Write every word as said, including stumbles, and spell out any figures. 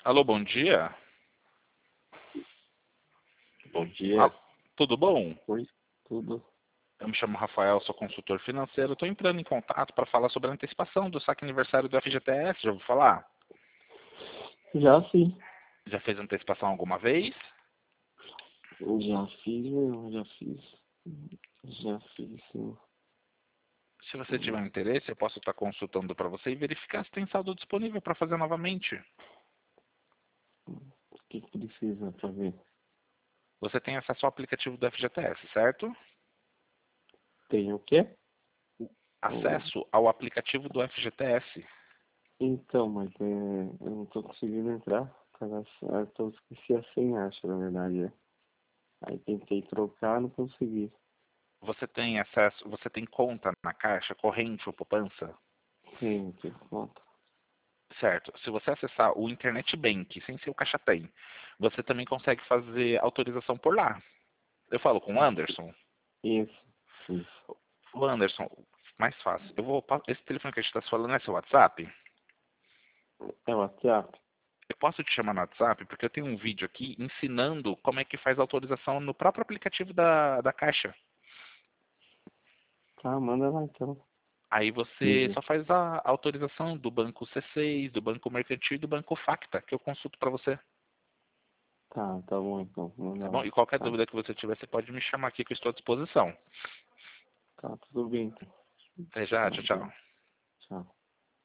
Alô, bom dia. Bom Ah, dia. tudo bom? Oi, tudo. Eu me chamo Rafael, sou consultor financeiro. Estou entrando em contato para falar sobre a antecipação do saque aniversário do F G T S. Já ouviu falar? Já sim. Já fez antecipação alguma vez? Eu já fiz, eu já fiz. Já fiz, sim. Se você tiver interesse, eu posso estar consultando para você e verificar se tem saldo disponível para fazer novamente. O que que precisa pra ver? Você tem acesso ao aplicativo do F G T S, certo? Tem o quê? O- Acesso ao aplicativo do F G T S. Então, mas é, eu não tô conseguindo entrar. Cadastrar, eu tô, esqueci a senha, acho, na verdade. É. Aí tentei trocar, não consegui. Você tem acesso, você tem conta na Caixa, corrente ou poupança? Tem, tem conta. Certo. Se você acessar o Internet Bank, sem ser o Caixa Tem, você também consegue fazer autorização por lá. Eu falo com o Anderson. Isso, isso. O Anderson, mais fácil. Eu vou, esse telefone que a gente está falando é seu WhatsApp? É o WhatsApp? Eu posso te chamar no WhatsApp porque eu tenho um vídeo aqui ensinando como é que faz autorização no próprio aplicativo da, da Caixa. Tá, manda lá então. Aí você Vídeo. só faz a autorização do banco C seis, do banco Mercantil e do banco Facta, que eu consulto para você. Tá, tá bom então. Tá Manda bom? lá. E qualquer Tá, dúvida que você tiver, você pode me chamar aqui que eu estou à disposição. tá, tudo bem então. Até já, Tá, tchau, tá. tchau. Tchau.